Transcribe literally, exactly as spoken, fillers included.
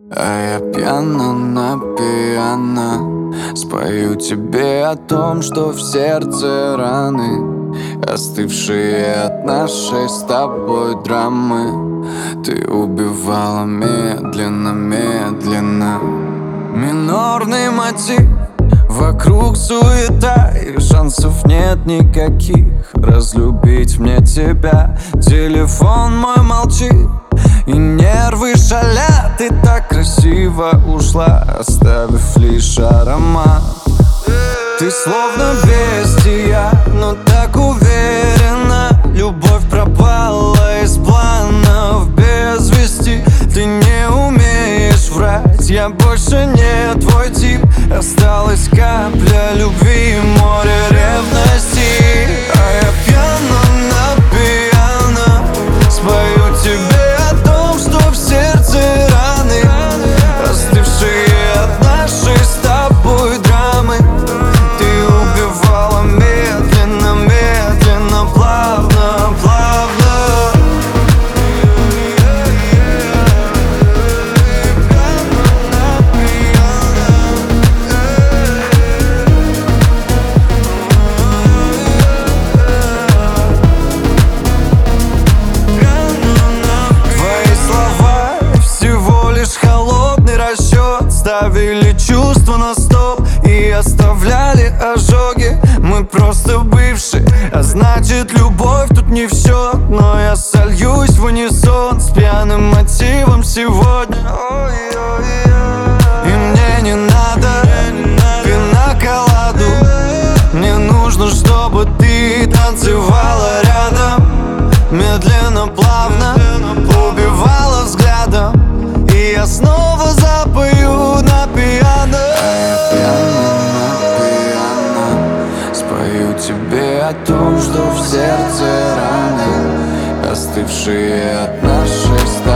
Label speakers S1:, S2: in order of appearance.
S1: А я пьяно на пиано спою тебе о том, что в сердце раны, остывшие от нашей с тобой драмы. Ты убивала медленно, медленно. Минорный мотив, вокруг суета, и шансов нет никаких разлюбить мне тебя. Телефон мой молчит, и нервы шалят. Ты так красиво ушла, оставив лишь аромат. Ты словно бестия, но так уверена. Любовь пропала из планов без вести. Ты не умеешь врать, я больше не твой тип. Осталась капля любви, море ревности. А я пьяно на пиано спою тебе о том, что в сердце раны, остывшие от нашей с тобой драмы. Ты убивала медленно, медленно, плавно, плавно. Твои слова всего лишь холодный расчет. Ставили чувства на стоп и оставляли ожоги. Мы просто бывшие, а значит любовь тут не в счет. Но я сольюсь в унисон с пьяным мотивом сегодня. И мне не надо пинаколаду, мне нужно, чтобы ты танцевала рядом. Медленно, плавно, убивала взглядом, и я снова запою на пиано. А я пьяно на пиано спою тебе о том, что в сердце раны, остывшие от нашей